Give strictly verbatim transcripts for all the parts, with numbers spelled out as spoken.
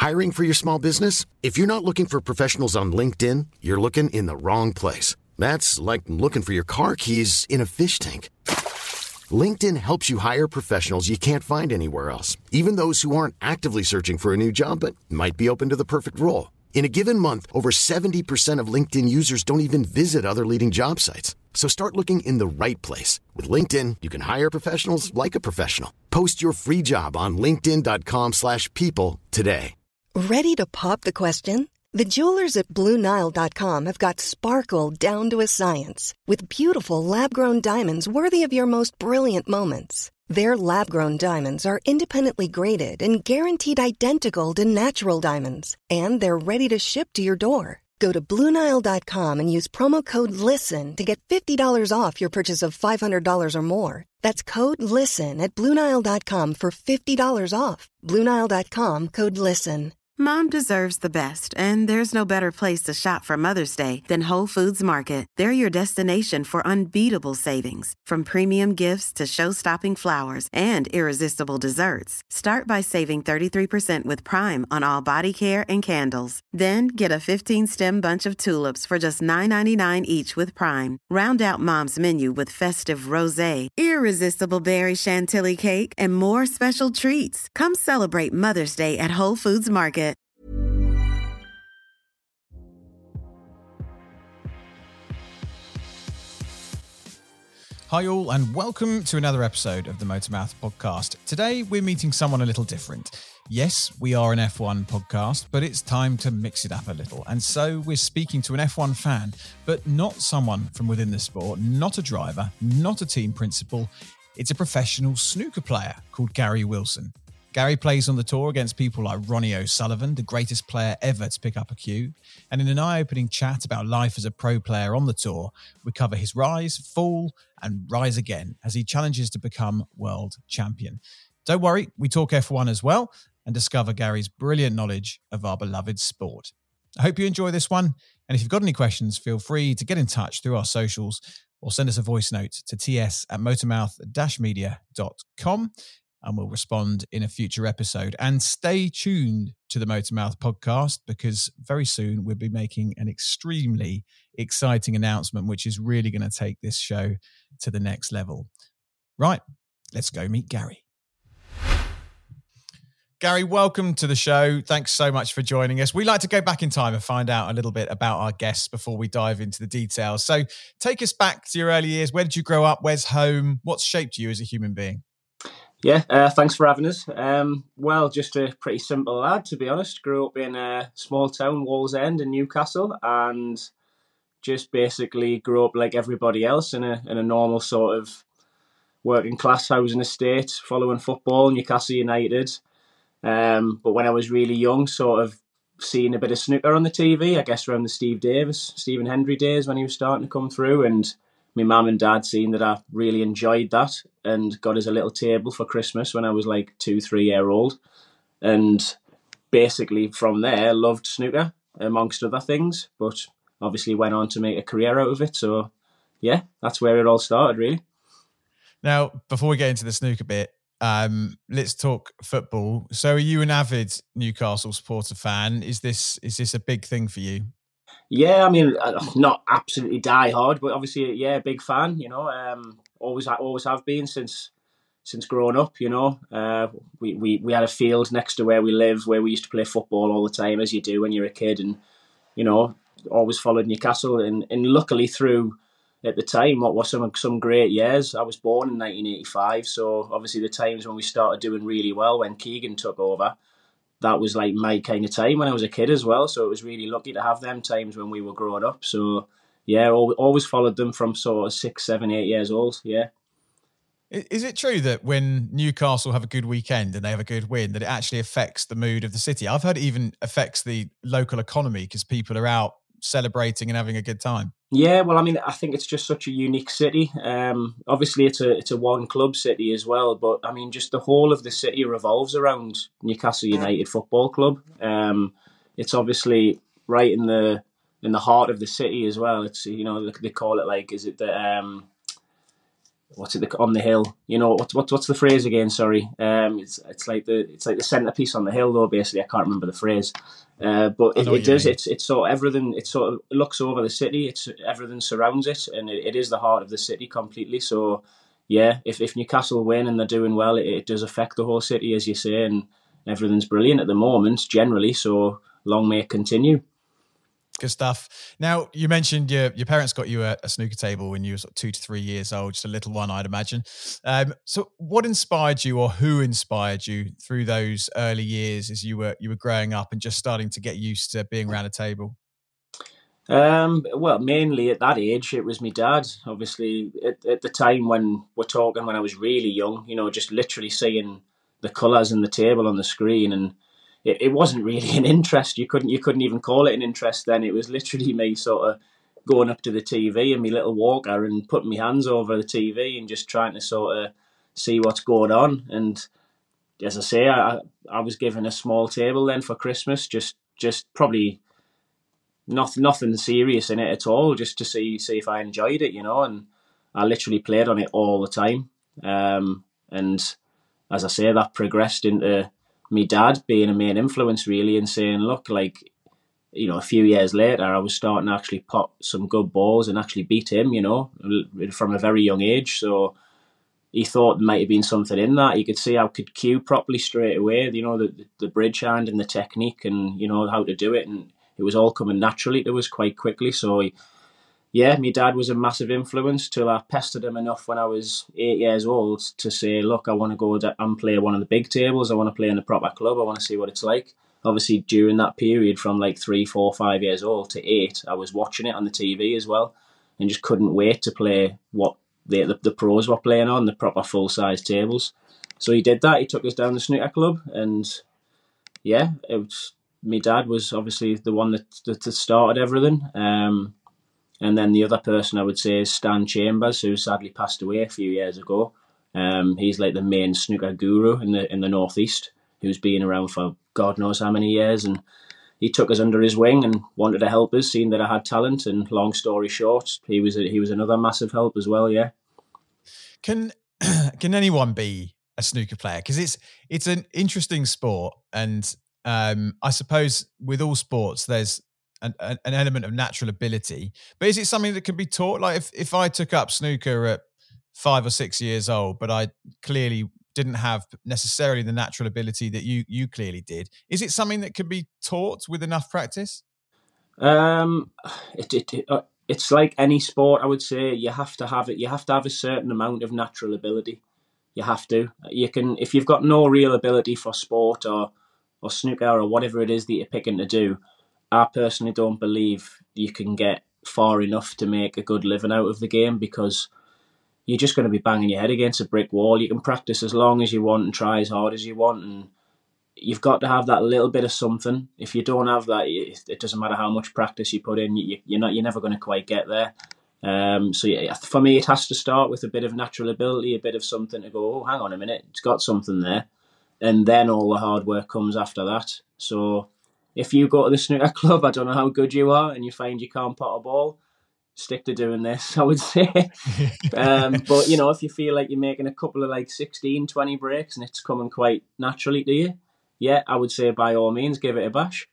Hiring for your small business? If you're not looking for professionals on LinkedIn, you're looking in the wrong place. That's like looking for your car keys in a fish tank. LinkedIn helps you hire professionals you can't find anywhere else, even those who aren't actively searching for a new job but might be open to the perfect role. In a given month, over seventy percent of LinkedIn users don't even visit other leading job sites. So start looking in the right place. With LinkedIn, you can hire professionals like a professional. Post your free job on linkedin.com slash people today. Ready to pop the question? The jewelers at Blue Nile dot com have got sparkle down to a science with beautiful lab-grown diamonds worthy of your most brilliant moments. Their lab-grown diamonds are independently graded and guaranteed identical to natural diamonds, and they're ready to ship to your door. Go to Blue Nile dot com and use promo code LISTEN to get fifty dollars off your purchase of five hundred dollars or more. That's code LISTEN at Blue Nile dot com for fifty dollars off. Blue Nile dot com, code LISTEN. Mom deserves the best, and there's no better place to shop for Mother's Day than Whole Foods Market. They're your destination for unbeatable savings, from premium gifts to show-stopping flowers and irresistible desserts. Start by saving thirty-three percent with Prime on all body care and candles. Then get a fifteen-stem bunch of tulips for just nine ninety-nine each with Prime. Round out Mom's menu with festive rosé, irresistible berry chantilly cake, and more special treats. Come celebrate Mother's Day at Whole Foods Market. Hi all, and welcome to another episode of the Motormouth podcast. Today we're meeting someone a little different. Yes, we are an F one podcast, but it's time to mix it up a little. And so we're speaking to an F one fan, but not someone from within the sport, not a driver, not a team principal. It's a professional snooker player called Gary Wilson. Gary plays on the tour against people like Ronnie O'Sullivan, the greatest player ever to pick up a cue. And in an eye-opening chat about life as a pro player on the tour, we cover his rise, fall, and rise again as he challenges to become world champion. Don't worry, we talk F one as well and discover Gary's brilliant knowledge of our beloved sport. I hope you enjoy this one. And if you've got any questions, feel free to get in touch through our socials or send us a voice note to ts at motormouth dash media dot com. And we'll respond in a future episode. And stay tuned to the Motormouth podcast, because very soon we'll be making an extremely exciting announcement, which is really going to take this show to the next level. Right, let's go meet Gary. Gary, welcome to the show. Thanks so much for joining us. We like to go back in time and find out a little bit about our guests before we dive into the details. So take us back to your early years. Where did you grow up? Where's home? What's shaped you as a human being? Yeah, uh, thanks for having us. Um, well, just a pretty simple lad, to be honest. Grew up in a small town, Wallsend in Newcastle, and just basically grew up like everybody else in a in a normal sort of working class housing estate, following football, Newcastle United. Um, but when I was really young, sort of seeing a bit of snooker on the T V, I guess around the Steve Davis, Stephen Hendry days when he was starting to come through, and my mum and dad seen that I really enjoyed that and got us a little table for Christmas when I was like two, three year old. And basically from there, loved snooker amongst other things, but obviously went on to make a career out of it. So yeah, that's where it all started really. Now, before we get into the snooker bit, um, let's talk football. So are you an avid Newcastle supporter fan? Is this, is this a big thing for you? Yeah, I mean, not absolutely die hard, but obviously, yeah, big fan. You know, um, always, always have been since since growing up. You know, uh, we we we had a field next to where we live where we used to play football all the time, as you do when you're a kid, and you know, always followed Newcastle. And, and luckily, through at the time, what was some some great years. I was born in nineteen eighty-five, so obviously the times when we started doing really well when Keegan took over. That was like my kind of time when I was a kid as well. So it was really lucky to have them times when we were growing up. So yeah, always followed them from sort of six, seven, eight years old. Yeah. Is it true that when Newcastle have a good weekend and they have a good win, that it actually affects the mood of the city? I've heard it even affects the local economy because people are out celebrating and having a good time. Yeah, well, I mean, I think it's just such a unique city. Um, obviously, it's a it's a one club city as well, but I mean, just the whole of the city revolves around Newcastle United Football Club. Um, it's obviously right in the in the heart of the city as well. It's, you know, they call it like, is it the um, what's it the, on the hill? You know what's what's what's the phrase again? Sorry, um, it's it's like the it's like the centerpiece on the hill though. Basically, I can't remember the phrase, uh, but it, it does. Mean. It's it's sort of everything. It sort of looks over the city. It's everything surrounds it, and it, it is the heart of the city completely. So yeah, if if Newcastle win and they're doing well, it, it does affect the whole city, as you say, and everything's brilliant at the moment generally. So long may it continue. Good stuff. Now, you mentioned your your parents got you a, a snooker table when you were sort of two to three years old, just a little one, I'd imagine. Um, so, what inspired you, or who inspired you through those early years as you were you were growing up and just starting to get used to being around a table? Um, well, mainly at that age, it was my dad. Obviously, at, at the time when we're talking, when I was really young, you know, just literally seeing the colours and the table on the screen, and It, it wasn't really an interest. You couldn't you couldn't even call it an interest then. It was literally me sort of going up to the T V and my little walker and putting my hands over the T V and just trying to sort of see what's going on. And as I say, I I was given a small table then for Christmas, just just probably nothing nothing serious in it at all, just to see see if I enjoyed it, you know. And I literally played on it all the time. Um, and as I say, that progressed into me dad being a main influence really, and saying, look, like, you know, a few years later, I was starting to actually pot some good balls and actually beat him, you know, from a very young age. So he thought there might have been something in that. You could see I could cue properly straight away, you know, the, the bridge hand and the technique and, you know, how to do it. And it was all coming naturally to us quite quickly. So he, yeah, my dad was a massive influence till I pestered him enough when I was eight years old to say, look, I want to go and play one of the big tables. I want to play in a proper club. I want to see what it's like. Obviously, during that period from like three, four, five years old to eight, I was watching it on the T V as well and just couldn't wait to play what the, the, the pros were playing on, the proper full-size tables. So he did that. He took us down the snooker club, and yeah, it was, my dad was obviously the one that, that started everything. Um, And then the other person I would say is Stan Chambers, who sadly passed away a few years ago. Um, he's like the main snooker guru in the in the Northeast, who's been around for God knows how many years. And he took us under his wing and wanted to help us, seeing that I had talent. And long story short, he was a, he was another massive help as well. Yeah. Can can anyone be a snooker player? Because it's it's an interesting sport, and um, I suppose with all sports, there's An, an element of natural ability, but is it something that can be taught? Like if, if I took up snooker at five or six years old, but I clearly didn't have necessarily the natural ability that you you clearly did, is it something that can be taught with enough practice? Um, it, it, it it's like any sport. I would say you have to have it. You have to have a certain amount of natural ability. You have to. You can if you've got no real ability for sport or or snooker or whatever it is that you're picking to do. I personally don't believe you can get far enough to make a good living out of the game, because you're just going to be banging your head against a brick wall. You can practice as long as you want and try as hard as you want, and you've got to have that little bit of something. If you don't have that, it doesn't matter how much practice you put in, you're not you're never going to quite get there. Um, so yeah, for me, it has to start with a bit of natural ability, a bit of something to go, oh, hang on a minute, it's got something there, and then all the hard work comes after that. So if you go to the snooker club, I don't know how good you are, and you find you can't pot a ball, stick to doing this, I would say. um, but, you know, if you feel like you're making a couple of like sixteen, twenty breaks and it's coming quite naturally to you, yeah, I would say by all means, give it a bash.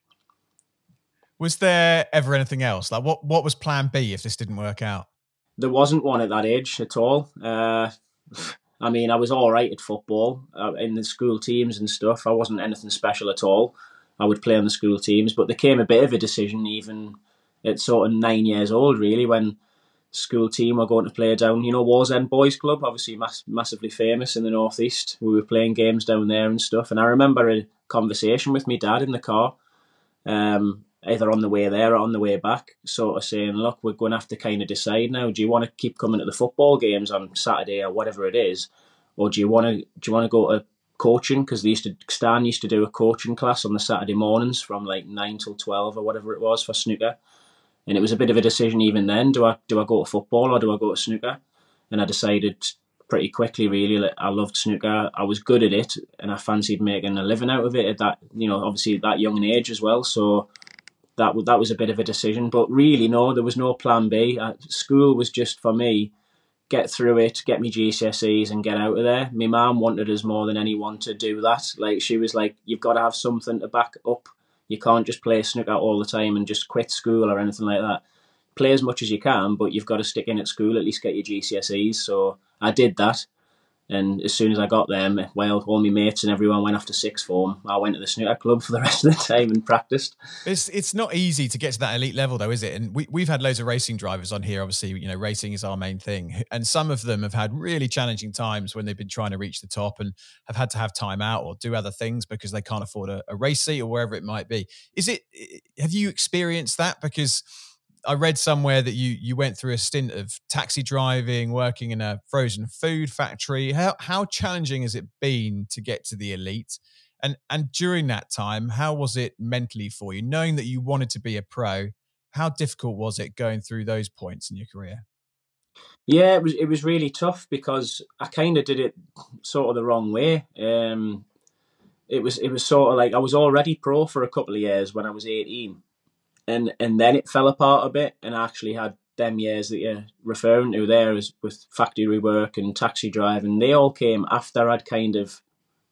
Was there ever anything else? Like what, what was plan B if this didn't work out? There wasn't one at that age at all. Uh, I mean, I was all right at football uh, in the school teams and stuff. I wasn't anything special at all. I would play on the school teams, but there came a bit of a decision even at sort of nine years old, really, when school team were going to play down, you know, Wallsend Boys Club, obviously mass- massively famous in the Northeast. We were playing games down there and stuff. And I remember a conversation with my dad in the car, um, either on the way there or on the way back, sort of saying, look, we're going to have to kind of decide now. Do you want to keep coming to the football games on Saturday or whatever it is? Or do you want to, do you want to go to coaching? Because they used to, Stan used to do a coaching class on the Saturday mornings from like nine till twelve or whatever it was for snooker. And it was a bit of a decision even then. Do I do I go to football or do I go to snooker? And I decided pretty quickly, really, that I loved snooker. I was good at it, and I fancied making a living out of it at that, you know, obviously at that young an age as well. So that that was a bit of a decision. But really, no, there was no plan B. Uh, school was just for me get through it, get me G C S Es and get out of there. My mum wanted us more than anyone to do that. Like, she was like, you've got to have something to back up. You can't just play snooker all the time and just quit school or anything like that. Play as much as you can, but you've got to stick in at school, at least get your G C S Es. So I did that. And as soon as I got there, well, all my mates and everyone went off to sixth form. I went to the snooker club for the rest of the time and practiced. It's it's not easy to get to that elite level, though, is it? And we, we've had loads of racing drivers on here. Obviously, you know, racing is our main thing. And some of them have had really challenging times when they've been trying to reach the top and have had to have time out or do other things because they can't afford a, a race seat or wherever it might be. Is it? Have you experienced that? Because I read somewhere that you you went through a stint of taxi driving, working in a frozen food factory. How how challenging has it been to get to the elite? And and during that time, how was it mentally for you, knowing that you wanted to be a pro? How difficult was it going through those points in your career? Yeah, it was it was really tough because I kind of did it sort of the wrong way. Um, it was it was sort of like I was already pro for a couple of years when I was eighteen. And and then it fell apart a bit, and I actually had them years that you're referring to there as with factory work and taxi driving. They all came after I'd kind of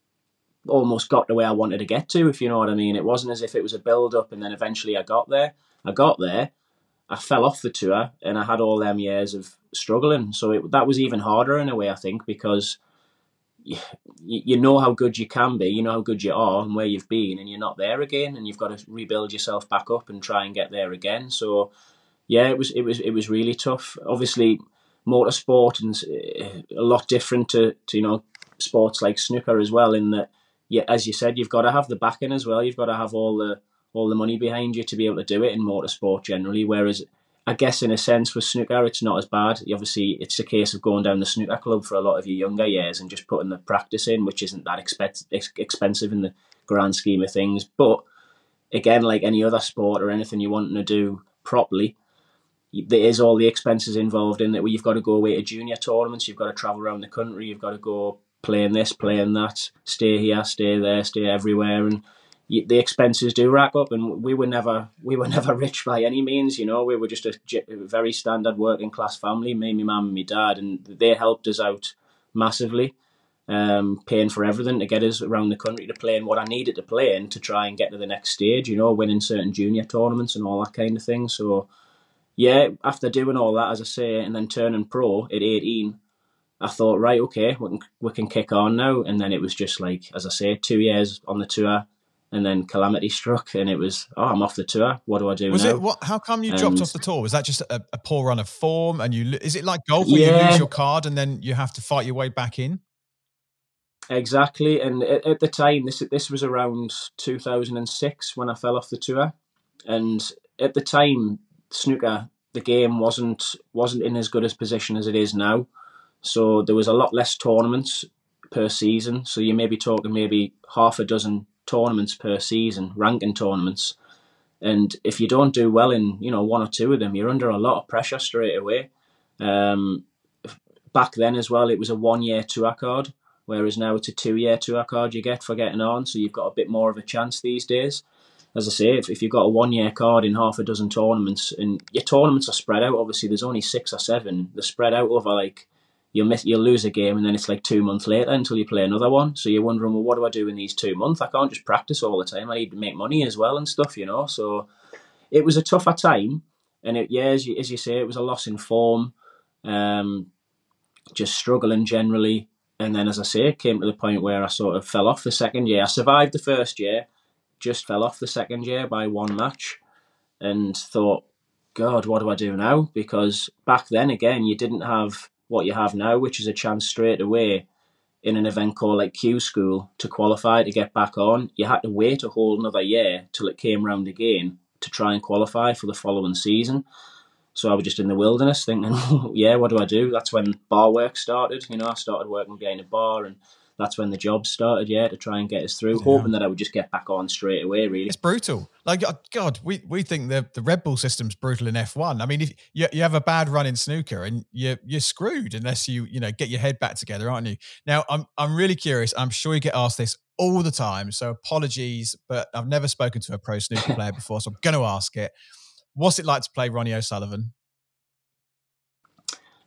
almost got to where I wanted to get to, if you know what I mean. It wasn't as if it was a build-up and then eventually I got there. I got there, I fell off the tour, and I had all them years of struggling. So it, that was even harder in a way, I think, because you, you know how good you can be, you know how good you are and where you've been, and you're not there again, and you've got to rebuild yourself back up and try and get there again. So yeah, it was it was it was really tough. Obviously, motorsport and a lot different to, to you know sports like snooker as well. In that, yeah, as you said, you've got to have the backing as well. You've got to have all the all the money behind you to be able to do it in motorsport generally. Whereas, I guess in a sense with snooker, it's not as bad. Obviously, it's a case of going down the snooker club for a lot of your younger years and just putting the practice in, which isn't that expe- expensive in the grand scheme of things. But again, like any other sport or anything you're wanting to do properly, there is all the expenses involved in it, where you've got to go away to junior tournaments, you've got to travel around the country, you've got to go playing this, playing that, stay here, stay there, stay everywhere, and the expenses do rack up. And we were never we were never rich by any means, you know. We were just a very standard working class family, me, my mum and my dad, and they helped us out massively, um, paying for everything to get us around the country to play in what I needed to play in to try and get to the next stage, you know, winning certain junior tournaments and all that kind of thing. So yeah, after doing all that, as I say, and then turning pro at eighteen, I thought, right, okay, we can, we can kick on now. And then it was just like, as I say, two years on the tour, and then calamity struck, and it was, oh, I'm off the tour. What do I do was now? It, what, how come you and, dropped off the tour? Was that just a, a poor run of form? And you is it like golf where yeah, you lose your card and then you have to fight your way back in? Exactly. And at, at the time, this this was around two thousand six when I fell off the tour. And at the time, snooker, the game wasn't wasn't in as good a position as it is now. So there was a lot less tournaments per season. So you may be talking maybe half a dozen tournaments per season, ranking tournaments. And if you don't do well in, you know, one or two of them, you're under a lot of pressure straight away. Um, back then as well, it was a one-year tour card, whereas now it's a two-year tour card you get for getting on. So you've got a bit more of a chance these days. As I say, if, if you've got a one-year card in half a dozen tournaments, and your tournaments are spread out, obviously there's only six or seven, they're spread out over like, You'll miss, you'll lose a game, and then it's like two months later until you play another one. So you're wondering, well, what do I do in these two months? I can't just practice all the time. I need to make money as well and stuff, you know. So it was a tougher time, and it, yeah, as you, as you say, it was a loss in form, um, just struggling generally. And then, as I say, it came to the point where I sort of fell off the second year. I survived the first year, just fell off the second year by one match, and thought, God, what do I do now? Because back then, again, you didn't have what you have now, which is a chance straight away in an event called like Q School to qualify to get back on. You had to wait a whole another year till it came round again to try and qualify for the following season. So I was just in the wilderness thinking, yeah, what do I do? That's when bar work started. You know, I started working behind a bar, and that's when the jobs started, yeah, to try and get us through, yeah. hoping that I would just get back on straight away, really. It's brutal. Like, God, we, we think the, the Red Bull system's brutal in F one. I mean, if you, you have a bad run in snooker and you're, you're screwed unless you, you know, get your head back together, aren't you? Now, I'm, I'm really curious. I'm sure you get asked this all the time, so apologies, but I've never spoken to a pro snooker player before, so I'm going to ask it. What's it like to play Ronnie O'Sullivan?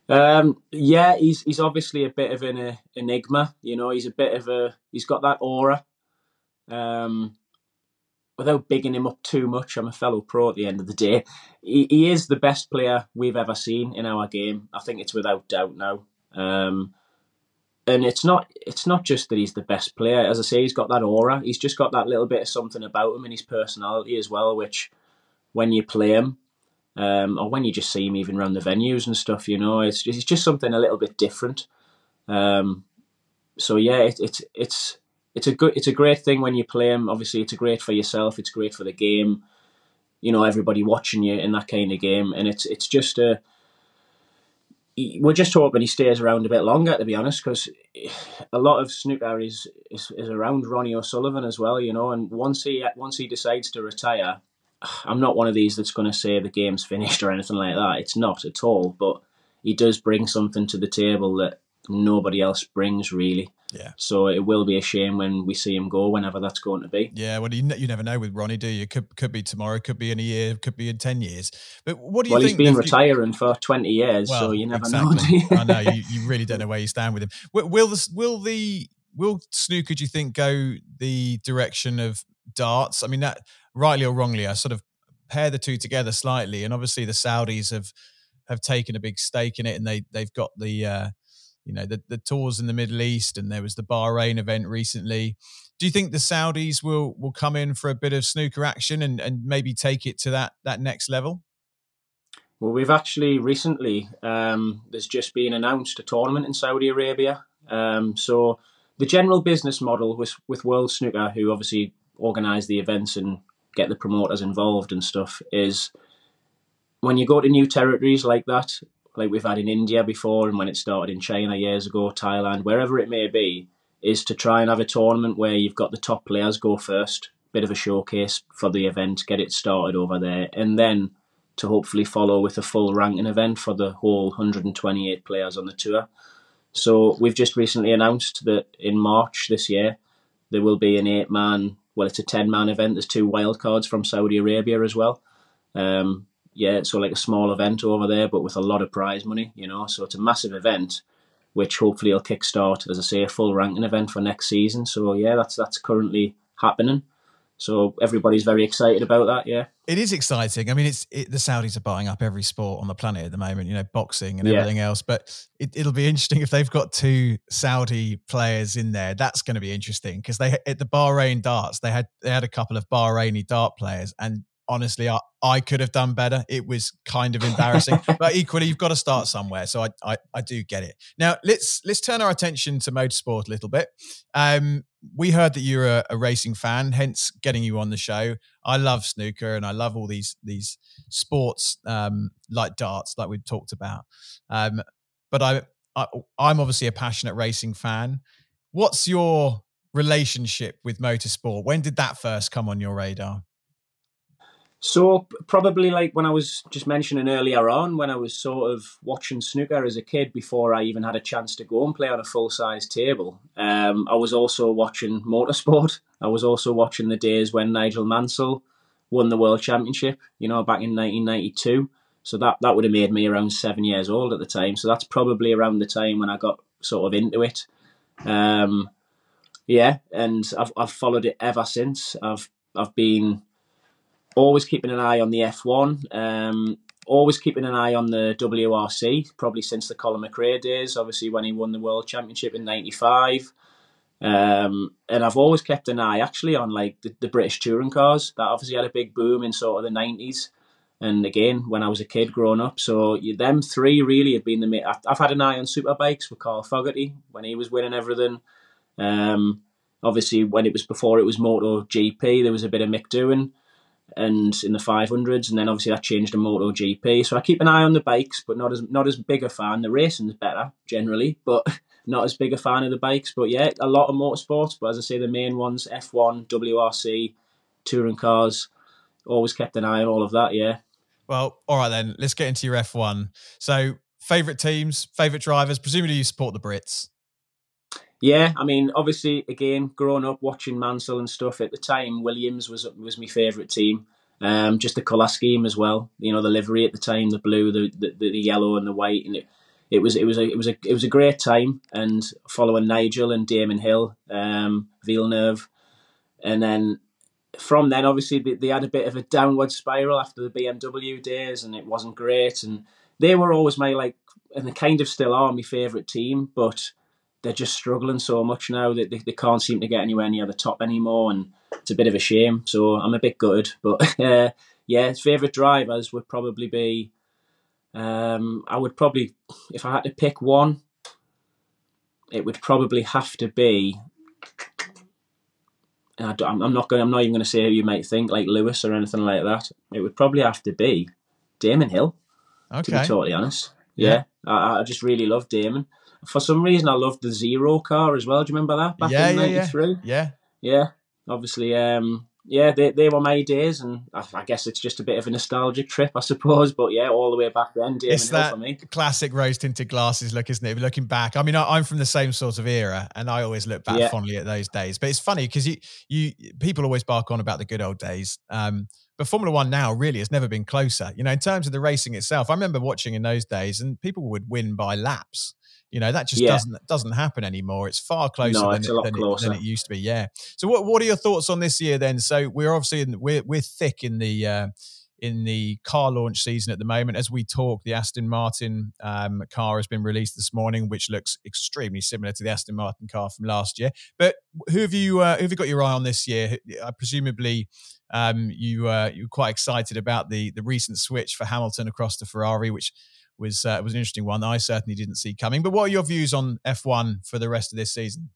Um, yeah, he's he's obviously a bit of an uh, enigma. You know, he's a bit of a he's got that aura. Um, without bigging him up too much, I'm a fellow pro at the end of the day. He, he is the best player we've ever seen in our game. I think it's without doubt now. Um, and it's not it's not just that he's the best player. As I say, he's got that aura. He's just got that little bit of something about him and his personality as well, which when you play him, um, or when you just see him even around the venues and stuff, you know, it's just, it's just something a little bit different. Um, so yeah, it, it's it's it's a good it's a great thing when you play him. Obviously, it's great for yourself. It's great for the game. You know, everybody watching you in that kind of game, and it's it's just a. We're just hoping he stays around a bit longer, to be honest, because a lot of snooker is, is is around Ronnie O'Sullivan as well, you know. And once he once he decides to retire, I'm not one of these that's going to say the game's finished or anything like that. It's not at all. But he does bring something to the table that nobody else brings, really. Yeah. So it will be a shame when we see him go, whenever that's going to be. Yeah, well, you, you never know with Ronnie, do you? Could could be tomorrow, could be in a year, could be in ten years. But what do you well, think? Well, he's been retiring for twenty years, well, so you never exactly. know. I know, you, you really don't know where you stand with him. Will, will, the, will, the, will snooker, do you think, go the direction of darts? I mean, that rightly or wrongly, I sort of pair the two together slightly. And obviously the Saudis have have taken a big stake in it, and they, they've got the... Uh, You know, the, the tours in the Middle East, and there was the Bahrain event recently. Do you think the Saudis will will come in for a bit of snooker action and, and maybe take it to that that next level? Well, we've actually recently, um, there's just been announced a tournament in Saudi Arabia. Um, so the general business model with, with World Snooker, who obviously organise the events and get the promoters involved and stuff, is when you go to new territories like that, like we've had in India before, and when it started in China years ago, Thailand, wherever it may be, is to try and have a tournament where you've got the top players go first, bit of a showcase for the event, get it started over there, and then to hopefully follow with a full ranking event for the whole one hundred twenty-eight players on the tour. So we've just recently announced that in March this year, there will be an eight-man, well, it's a ten-man event. There's two wildcards from Saudi Arabia as well. Um, Yeah, so like a small event over there, but with a lot of prize money, you know. So it's a massive event, which hopefully will kickstart, as I say, a full ranking event for next season. So yeah, that's that's currently happening. So everybody's very excited about that. Yeah, it is exciting. I mean, it's it, the Saudis are buying up every sport on the planet at the moment. You know, boxing and everything yeah. else. But it, it'll be interesting if they've got two Saudi players in there. That's going to be interesting because they at the Bahrain darts they had they had a couple of Bahraini dart players and. Honestly, I, I could have done better. It was kind of embarrassing, but equally, you've got to start somewhere. So I, I, I do get it. Now let's let's turn our attention to motorsport a little bit. Um, we heard that you're a, a racing fan, hence getting you on the show. I love snooker and I love all these these sports um, like darts, like we've talked about. Um, but I, I I'm obviously a passionate racing fan. What's your relationship with motorsport? When did that first come on your radar? So probably like when I was just mentioning earlier on, when I was sort of watching snooker as a kid before I even had a chance to go and play on a full-size table. Um, I was also watching motorsport. I was also watching the days when Nigel Mansell won the World Championship, you know, back in nineteen ninety-two. So that, that would have made me around seven years old at the time. So that's probably around the time when I got sort of into it. Um, yeah, and I've I've followed it ever since. I've I've been... always keeping an eye on the F one, um, always keeping an eye on the W R C, probably since the Colin McRae days, obviously when he won the World Championship in ninety-five. Um, and I've always kept an eye actually on like the, the British touring cars. That obviously had a big boom in sort of the nineties. And again, when I was a kid growing up. So yeah, them three really have been the main. I've, I've had an eye on superbikes with Carl Fogarty when he was winning everything. Um, obviously, when it was before it was MotoGP, there was a bit of Mick Doohan. And in the five hundreds, and then obviously that changed to MotoGP. So I keep an eye on the bikes, but not as not as big a fan. The racing's better generally, but not as big a fan of the bikes. But yeah, a lot of motorsports. But as I say, the main ones: F one, W R C, touring cars. Always kept an eye on all of that. Yeah. Well, all right then. Let's get into your F one. So, favourite teams, favourite drivers. Presumably, you support the Brits. Yeah, I mean, obviously, again, growing up watching Mansell and stuff at the time, Williams was was my favourite team. Um, just the colour scheme as well. You know, the livery at the time, the blue, the, the the yellow and the white, and it it was it was a it was a it was a great time. And following Nigel and Damon Hill, um, Villeneuve, and then from then obviously they, they had a bit of a downward spiral after the B M W days, and it wasn't great. And they were always my like, and they kind of still are my favourite team, but they're just struggling so much now that they, they can't seem to get anywhere near the top anymore, and it's a bit of a shame. So I'm a bit gutted, but uh, yeah, favourite drivers would probably be. Um, I would probably, if I had to pick one, it would probably have to be. I I'm not going. I'm not even going to say who you might think, like Lewis or anything like that. It would probably have to be Damon Hill. Okay. To be totally honest, yeah, yeah. I, I just really love Damon. For some reason, I loved the Zero car as well. Do you remember that back yeah, in yeah, ninety-three? Yeah, yeah. Obviously, um, yeah, they they were my days, and I, I guess it's just a bit of a nostalgic trip, I suppose. But yeah, all the way back then, Damon it's Hill that for me. Classic rose-tinted glasses look, isn't it? Looking back, I mean, I, I'm from the same sort of era, and I always look back yeah. fondly at those days. But it's funny because you you people always bark on about the good old days. Um, But Formula One now really has never been closer. You know, in terms of the racing itself, I remember watching in those days, and people would win by laps. You know, that just yeah. doesn't doesn't happen anymore. It's far closer no, than, it's it, a lot than, closer. It, than it used to be. Yeah. So, what what are your thoughts on this year then? So, we're obviously in, we're we're thick in the uh, in the car launch season at the moment. As we talk, the Aston Martin um, car has been released this morning, which looks extremely similar to the Aston Martin car from last year. But who have you uh, who have you got your eye on this year? Uh, presumably. Um, you uh, you were quite excited about the the recent switch for Hamilton across to Ferrari, which was uh, was an interesting one that I certainly didn't see coming. But what are your views on F one for the rest of this season?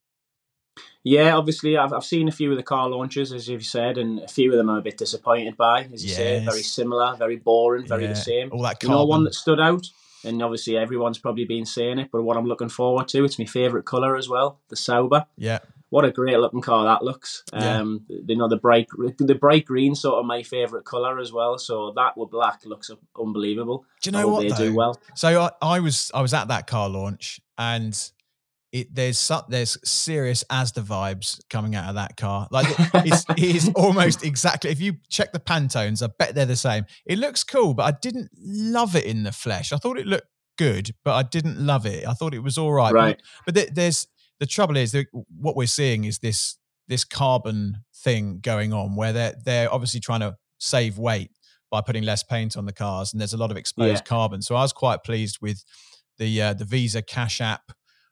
Yeah, obviously I've I've seen a few of the car launches, as you've said, and a few of them I'm a bit disappointed by, as you yes. say, very similar, very boring, very yeah. the same. All that you know, one that stood out, and obviously everyone's probably been saying it, but what I'm looking forward to, it's my favourite colour as well, the Sauber. Yeah. What a great looking car that looks. Yeah. Um, you know, the bright the bright green sort of my favourite colour as well. So that with black looks unbelievable. Do you know what they though? do well. So I, I was I was at that car launch, and it there's some, there's serious Asda vibes coming out of that car. Like it's it's almost exactly. If you check the Pantones, I bet they're the same. It looks cool, but I didn't love it in the flesh. I thought it looked good, but I didn't love it. I thought it was all right. Right. But, but there's. The trouble is that what we're seeing is this this carbon thing going on where they're they're obviously trying to save weight by putting less paint on the cars, and there's a lot of exposed yeah. carbon. So I was quite pleased with the uh, the Visa Cash App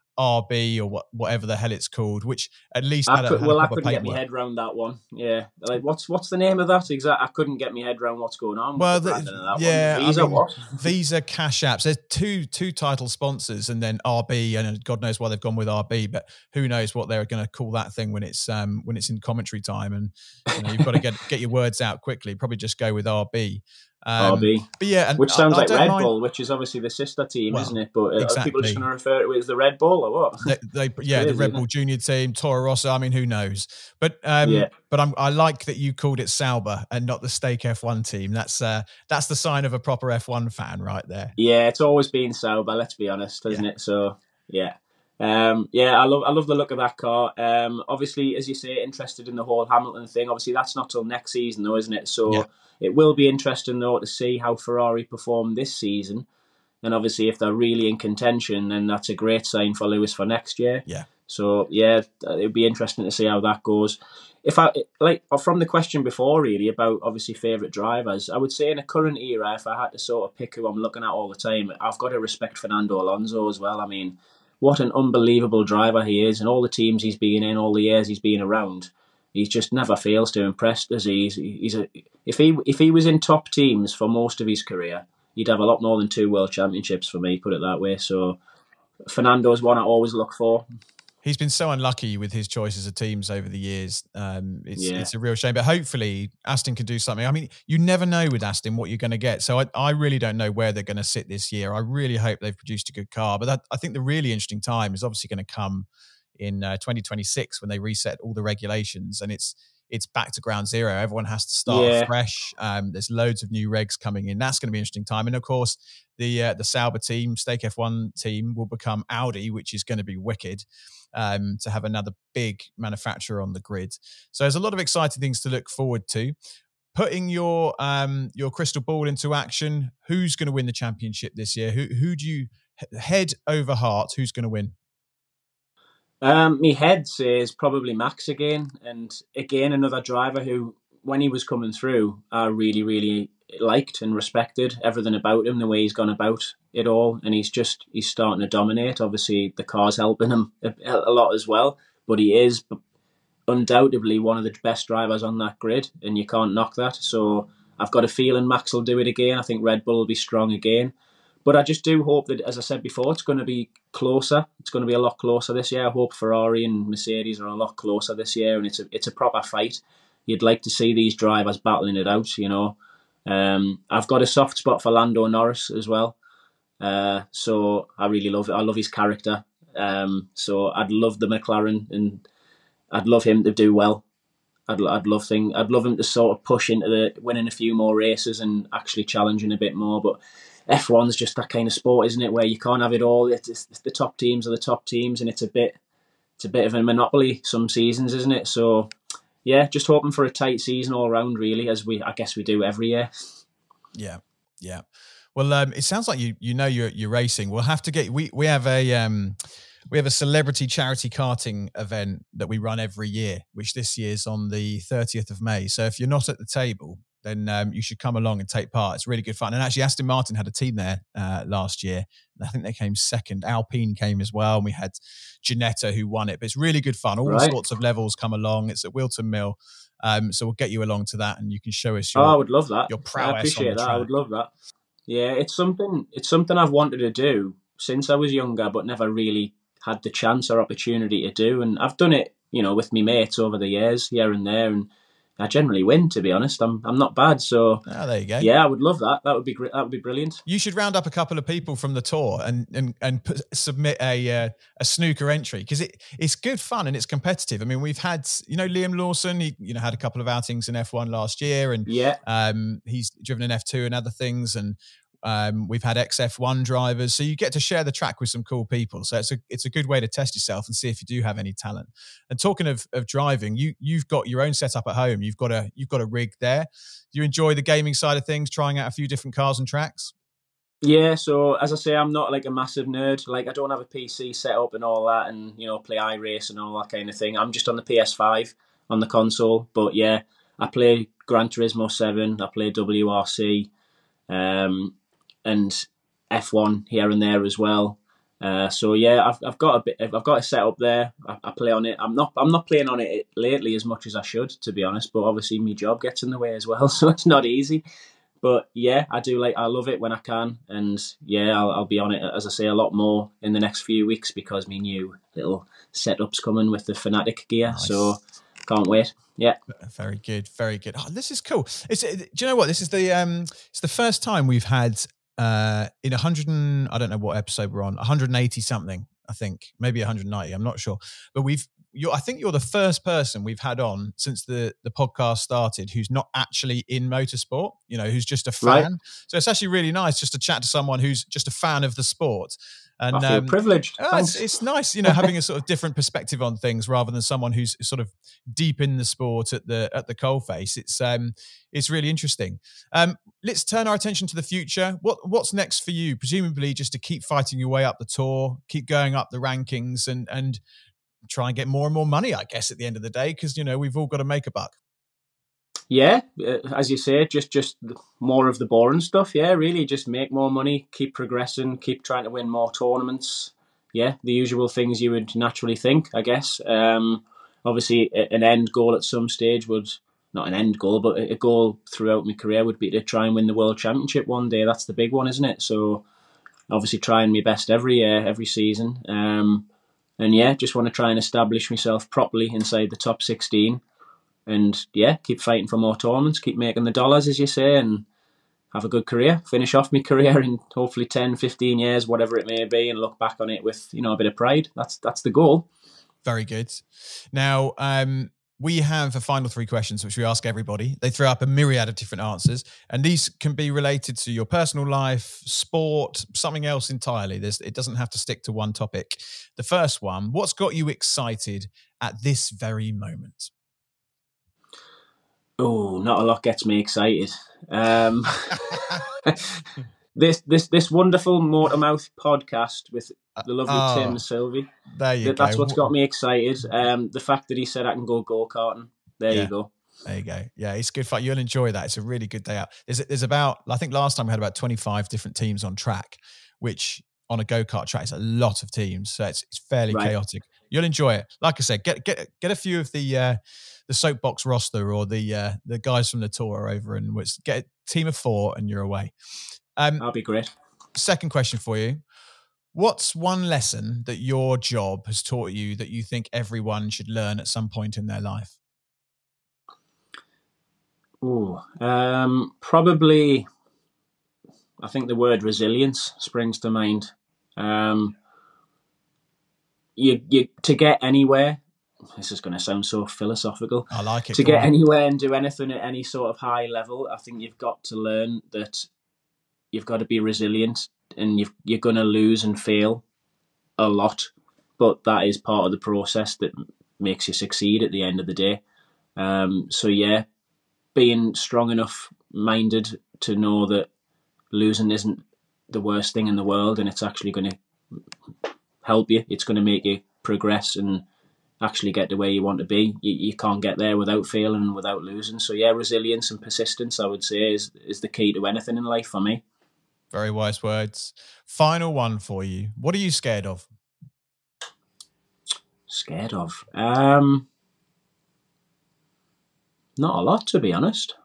R B or what, whatever the hell it's called, which at least I had a, could, had well, a I couldn't get my head around that one. Yeah, like what's what's the name of that? Exact. I couldn't get my head around what's going on. Well, the, the, yeah, Visa I mean, what? Visa Cash Apps. There's two two title sponsors, and then R B, and God knows why they've gone with R B, but who knows what they're going to call that thing when it's um when it's in commentary time, and you know, you've got to get get your words out quickly. Probably just go with R B. Um, R B, but yeah, and which sounds I, like I Red mind. Bull, which is obviously the sister team, well, isn't it? But uh, exactly. are people just going to refer to it as the Red Bull or what? They, they yeah, the Red Bull Junior team, Toro Rosso. I mean, who knows? But um, yeah. but I'm, I like that you called it Sauber and not the Stake F one team. That's uh, that's the sign of a proper F one fan, right there. Yeah, it's always been Sauber. Let's be honest, isn't yeah. it? So yeah. Um, yeah, I love I love the look of that car. Um, obviously, as you say, interested in the whole Hamilton thing. Obviously, that's not till next season, though, isn't it? So yeah. it will be interesting, though, to see how Ferrari perform this season. And obviously, if they're really in contention, then that's a great sign for Lewis for next year. Yeah. So yeah, it'll be interesting to see how that goes. If I like from the question before, really about obviously favourite drivers, I would say in a current era, if I had to sort of pick who I'm looking at all the time, I've got to respect Fernando Alonso as well. I mean, what an unbelievable driver he is, and all the teams he's been in, all the years he's been around, he just never fails to impress, does he? He's, he's a, if he if he was in top teams for most of his career, he'd have a lot more than two world championships for me, put it that way. So Fernando's one I always look for. He's been so unlucky with his choices of teams over the years. Um, it's yeah. it's a real shame, but hopefully Aston can do something. I mean, you never know with Aston what you're going to get. So I, I really don't know where they're going to sit this year. I really hope they've produced a good car. But that, I think the really interesting time is obviously going to come in uh, twenty twenty-six when they reset all the regulations, and it's it's back to ground zero. Everyone has to start yeah. fresh. Um, there's loads of new regs coming in. That's going to be an interesting time. And of course, the uh, the Sauber team, Stake F one team, will become Audi, which is going to be wicked. Um, to have another big manufacturer on the grid. So there's a lot of exciting things to look forward to. Putting your um, your crystal ball into action, who's going to win the championship this year? Who who do you head over heart, who's going to win? Um, my head says probably Max again, and again another driver who, when he was coming through, I really, really liked and respected everything about him, the way he's gone about it all, and he's just he's starting to dominate. Obviously, the car's helping him a, a lot as well, but he is undoubtedly one of the best drivers on that grid, and you can't knock that. So I've got a feeling Max will do it again. I think Red Bull will be strong again. But I just do hope that, as I said before, it's going to be closer. It's going to be a lot closer this year. I hope Ferrari and Mercedes are a lot closer this year, and it's a it's a proper fight. You'd like to see these drivers battling it out, you know. Um, I've got a soft spot for Lando Norris as well. Uh, so I really love it. I love his character. Um, so I'd love the McLaren, and I'd love him to do well. I'd I'd love thing. I'd love him to sort of push into the winning a few more races and actually challenging a bit more, but F one's just that kind of sport, isn't it? Where you can't have it all. It's, it's the top teams are the top teams, and it's a bit, it's a bit of a monopoly some seasons, isn't it? So, yeah, just hoping for a tight season all round, really, as we, I guess, we do every year. Yeah, yeah. Well, um, it sounds like you, you know, you're you're racing. We'll have to get we we have a um, we have a celebrity charity karting event that we run every year, which this year's on the thirtieth of May. So if you're not at the table, then um, you should come along and take part. It's really good fun. And actually, Aston Martin had a team there uh, last year. And I think they came second. Alpine came as well. And we had Ginetta who won it. But it's really good fun. All right. Sorts of levels come along. It's at Wilton Mill. Um, so we'll get you along to that, and you can show us your, oh, I would love that. Your prowess. I appreciate on the that. track. I would love that. Yeah, it's something, it's something I've wanted to do since I was younger, but never really had the chance or opportunity to do. And I've done it, you know, with me mates over the years, here and there. And I generally win, to be honest. I'm I'm not bad, so oh, there you go. Yeah, I would love that. That would be great. That would be brilliant. You should round up a couple of people from the tour and and and put, submit a uh, a snooker entry, because it it's good fun and it's competitive. I mean, we've had, you know, Liam Lawson. He you know had a couple of outings in F one last year, and yeah, um, he's driven in F two and other things, and Um, we've had X F one drivers, so you get to share the track with some cool people. So it's a it's a good way to test yourself and see if you do have any talent. And talking of of driving, you you've got your own setup at home. You've got a you've got a rig there. Do you enjoy the gaming side of things, trying out a few different cars and tracks? Yeah. So as I say, I'm not like a massive nerd. Like I don't have a P C set up and all that, and you know play iRace and all that kind of thing. I'm just on the P S five on the console. But yeah, I play Gran Turismo seven. I play W R C. Um, and F one here and there as well. Uh, so yeah, I've I've got a bit. I've got a setup there. I, I play on it. I'm not. I'm not playing on it lately as much as I should, to be honest. But obviously, my job gets in the way as well, so it's not easy. But yeah, I do like. I love it when I can, and yeah, I'll, I'll be on it, as I say, a lot more in the next few weeks, because my new little setup's coming with the Fanatic gear. Nice. So can't wait. Yeah, very good, very good. Oh, this is cool. It's. Do you know what? This is the. Um, it's the first time we've had. Uh, in one hundred, and, I don't know what episode we're on, one hundred eighty something, I think, maybe one hundred ninety, I'm not sure. But we've, you're, I think you're the first person we've had on since the, the podcast started who's not actually in motorsport, you know, who's just a fan. Right. So it's actually really nice just to chat to someone who's just a fan of the sport. And, I feel um, privileged. Oh, it's, it's nice, you know, having a sort of different perspective on things rather than someone who's sort of deep in the sport at the at the coalface. It's um, it's really interesting. Um, let's turn our attention to the future. What what's next for you? Presumably, just to keep fighting your way up the tour, keep going up the rankings, and and try and get more and more money, I guess, at the end of the day, because you know we've all got to make a buck. Yeah, as you say, just just more of the boring stuff. Yeah, really, just make more money, keep progressing, keep trying to win more tournaments. Yeah, the usual things you would naturally think, I guess. Um, obviously, an end goal at some stage would, not an end goal, but a goal throughout my career would be to try and win the World Championship one day. That's the big one, isn't it? So, obviously, trying my best every year, every season. Um, and yeah, just want to try and establish myself properly inside the top sixteen. And yeah, keep fighting for more tournaments, keep making the dollars, as you say, and have a good career. Finish off my career in hopefully ten, fifteen years, whatever it may be, and look back on it with, you know, a bit of pride. That's that's the goal. Very good. Now, um, we have a final three questions, which we ask everybody. They throw up a myriad of different answers, and these can be related to your personal life, sport, something else entirely. There's, it doesn't have to stick to one topic. The first one, what's got you excited at this very moment? Oh, not a lot gets me excited. Um, this this this wonderful Motormouth podcast with the lovely oh, Tim and Sylvie. There you that, go. That's what's got me excited. Um, the fact that he said I can go go-karting. There yeah. you go. There you go. Yeah, it's good fun. You'll enjoy that. It's a really good day out. There's, there's about, I think last time we had about twenty-five different teams on track, which on a go-kart track is a lot of teams. So it's, it's fairly right. chaotic. You'll enjoy it. Like I said, get get get a few of the uh, the soapbox roster or the uh, the guys from the tour over and get a team of four and you're away. Um, That'll be great. Second question for you. What's one lesson that your job has taught you that you think everyone should learn at some point in their life? Ooh, um, probably, I think the word resilience springs to mind. Um, you, you to get anywhere, this is going to sound so philosophical. I like it. To get on. anywhere and do anything at any sort of high level, I think you've got to learn that you've got to be resilient, and you've, you're going to lose and fail a lot, but that is part of the process that makes you succeed at the end of the day. Um, so yeah, being strong enough minded to know that losing isn't the worst thing in the world, and it's actually going to help you. It's going to make you progress and actually get to where you want to be. You, you can't get there without failing and without losing. So yeah, resilience and persistence, I would say, is is the key to anything in life for me. Very wise words. Final one for you. What are you scared of? Scared of? Um, not a lot, to be honest.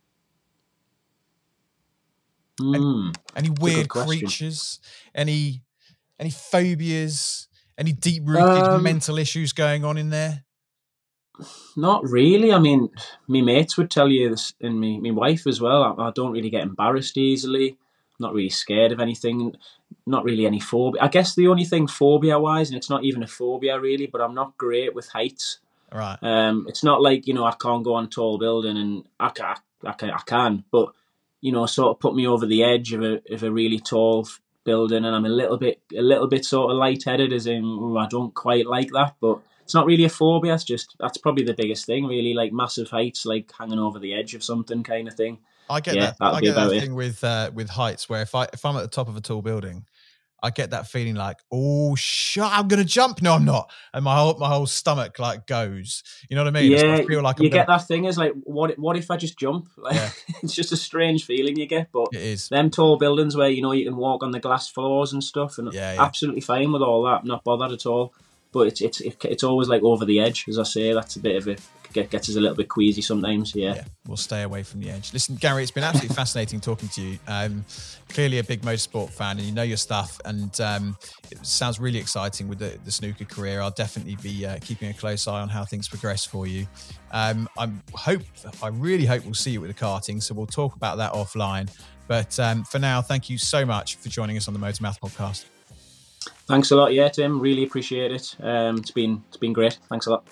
Any, any weird creatures? Any any phobias? Any deep-rooted um, mental issues going on in there? Not really. I mean, my mates would tell you this, and me, my wife as well. I, I don't really get embarrassed easily. I'm not really scared of anything. Not really any phobia. I guess the only thing phobia-wise, and it's not even a phobia really, but I'm not great with heights. Right. Um, it's not like, you know, I can't go on a tall building, and I can, I can, I can, but you know, sort of put me over the edge of a of a really tall building, and I'm a little bit a little bit sort of lightheaded, as in, oh, I don't quite like that, but it's not really a phobia. It's just, that's probably the biggest thing, really, like massive heights, like hanging over the edge of something kind of thing. I get yeah, that. I get that thing with uh, with heights, where if I if I'm at the top of a tall building, I get that feeling like, oh shit, I'm gonna jump. No, I'm not, and my whole my whole stomach like goes. You know what I mean? Yeah, I feel like you I'm get gonna... that thing is like, what what if I just jump? Like, yeah. It's just a strange feeling you get. But it is. Them tall buildings where, you know, you can walk on the glass floors and stuff, and yeah, yeah. absolutely fine with all that, not bothered at all. But it's it's it's always like over the edge, as I say. That's a bit of a get gets us a little bit queasy sometimes. Yeah. yeah, we'll stay away from the edge. Listen, Gary, it's been absolutely fascinating talking to you. Um, clearly a big motorsport fan, and you know your stuff. And um, it sounds really exciting with the, the snooker career. I'll definitely be uh, keeping a close eye on how things progress for you. Um, I'm hope I really hope we'll see you with the karting. So we'll talk about that offline. But um, for now, thank you so much for joining us on the Motormouth podcast. Thanks a lot, yeah, Tim. Really appreciate it. Um, it's been it's been great. Thanks a lot.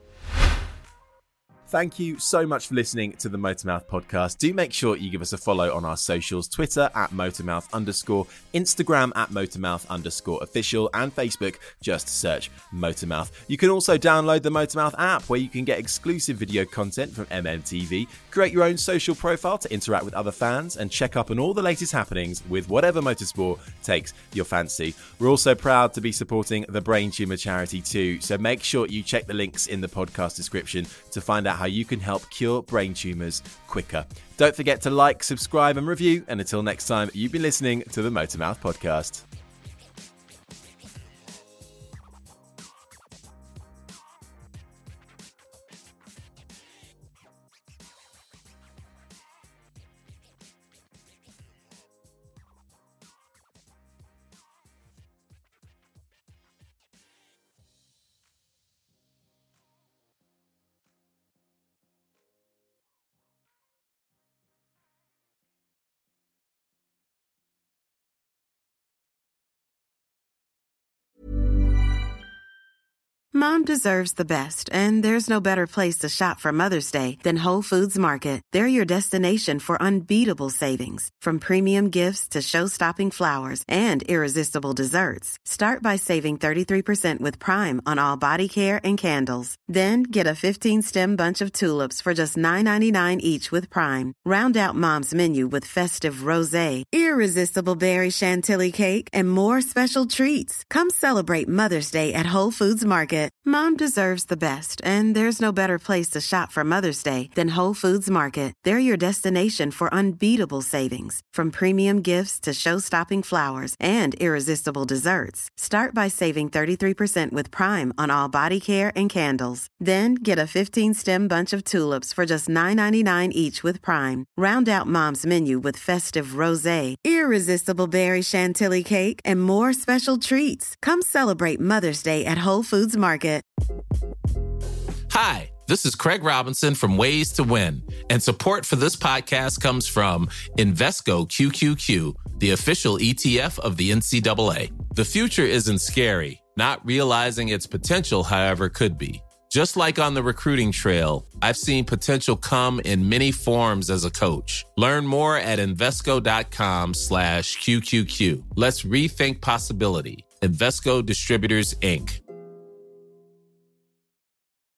Thank you so much for listening to the Motormouth podcast. Do make sure you give us a follow on our socials, Twitter at Motormouth underscore, Instagram at Motormouth underscore official, and Facebook, just search Motormouth. You can also download the Motormouth app, where you can get exclusive video content from M M T V, create your own social profile to interact with other fans, and check up on all the latest happenings with whatever motorsport takes your fancy. We're also proud to be supporting the Brain Tumour charity too, so make sure you check the links in the podcast description to find out how you can help cure brain tumours quicker. Don't forget to like, subscribe and review, and until next time, you've been listening to the Motormouth podcast. Mom deserves the best, and there's no better place to shop for Mother's Day than Whole Foods Market. They're your destination for unbeatable savings, from premium gifts to show-stopping flowers and irresistible desserts. Start by saving thirty-three percent with Prime on all body care and candles. Then get a fifteen-stem bunch of tulips for just nine ninety-nine each with Prime. Round out Mom's menu with festive rosé, irresistible berry chantilly cake, and more special treats. Come celebrate Mother's Day at Whole Foods Market. Mom deserves the best, and there's no better place to shop for Mother's Day than Whole Foods Market. They're your destination for unbeatable savings, from premium gifts to show-stopping flowers and irresistible desserts. Start by saving thirty-three percent with Prime on all body care and candles. Then get a fifteen-stem bunch of tulips for just nine ninety-nine each with Prime. Round out Mom's menu with festive rosé, irresistible berry chantilly cake, and more special treats. Come celebrate Mother's Day at Whole Foods Market. Hi, this is Craig Robinson from Ways to Win, and support for this podcast comes from Invesco Q Q Q, the official E T F of the N C double A. The future isn't scary. Not realizing its potential, however, could be. Just like on the recruiting trail, I've seen potential come in many forms as a coach. Learn more at Invesco.com slash QQQ. Let's rethink possibility. Invesco Distributors, Incorporated.